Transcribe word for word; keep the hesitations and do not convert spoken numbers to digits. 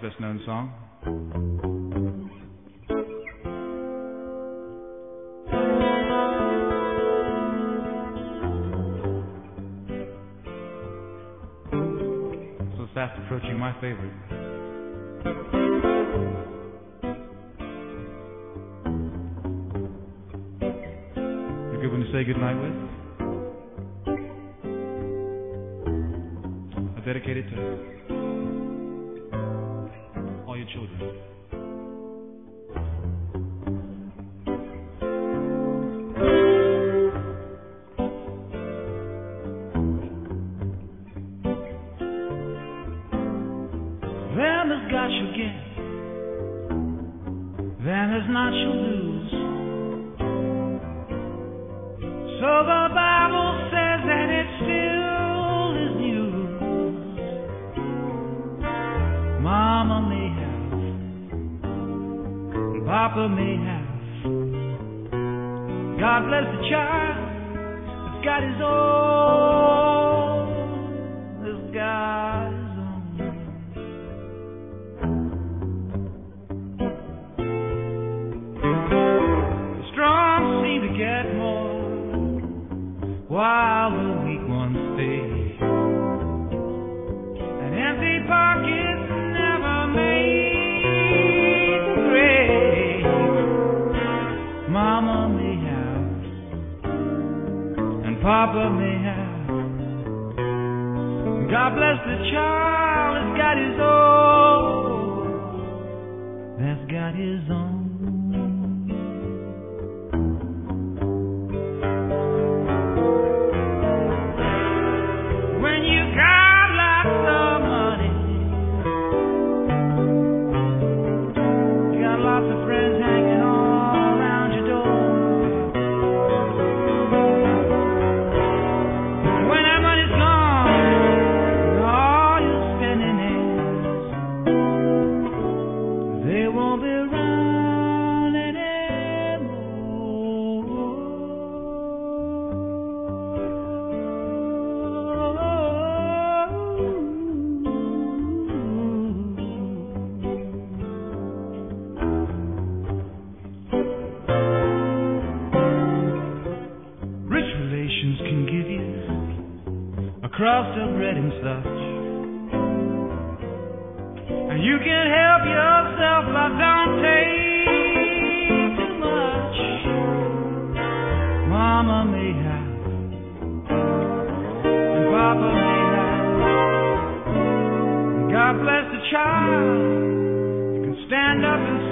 best known song. So fast approaching my favorite. A good one to say goodnight with. I dedicate it to all your children. Them has got you get, them has not you lose. So the Bible says that it still is news. Mama may have, Papa may have. God bless the child that's got his own, that's got his own. The strong seem to get more while the weak ones stay. An empty pocket's never made the grave. Mama may have, and Papa may have. God bless the child that's got his own, that's got his own. When you got lots of money, got lots of friends hanging all around your door. When that money's gone, all your spending is, they won't be around Rich relations can give you a crust of bread and such, and you can help yourself, but don't take too much. Mama may have, and Papa may have. God bless the child who can stand up and